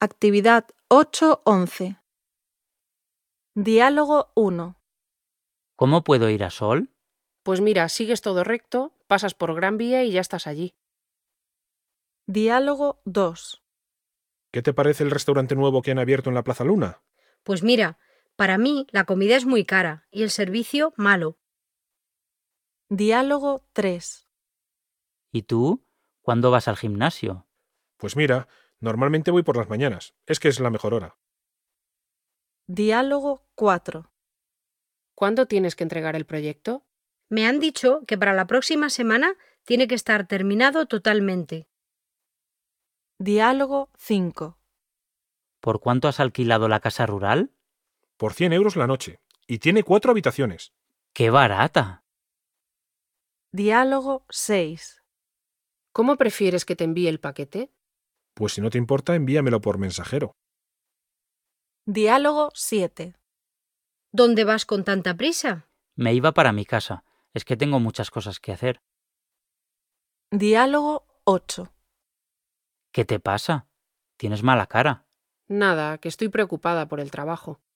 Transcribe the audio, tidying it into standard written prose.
Actividad 8.11. Diálogo 1. ¿Cómo puedo ir a Sol? Pues mira, sigues todo recto, pasas por Gran Vía y ya estás allí. Diálogo 2. ¿Qué te parece el restaurante nuevo que han abierto en la Plaza Luna? Pues mira, para mí la comida es muy cara y el servicio malo. Diálogo 3. ¿Y tú? ¿Cuándo vas al gimnasio? Pues mira, normalmente voy por las mañanas. Es que es la mejor hora. Diálogo 4. ¿Cuándo tienes que entregar el proyecto? Me han dicho que para la próxima semana tiene que estar terminado totalmente. Diálogo 5. ¿Por cuánto has alquilado la casa rural? Por 100 euros la noche. Y tiene 4 habitaciones. ¡Qué barata! Diálogo 6. ¿Cómo prefieres que te envíe el paquete? Pues si no te importa, envíamelo por mensajero. Diálogo 7. ¿Dónde vas con tanta prisa? Me iba para mi casa. Es que tengo muchas cosas que hacer. Diálogo 8. ¿Qué te pasa? Tienes mala cara. Nada, que estoy preocupada por el trabajo.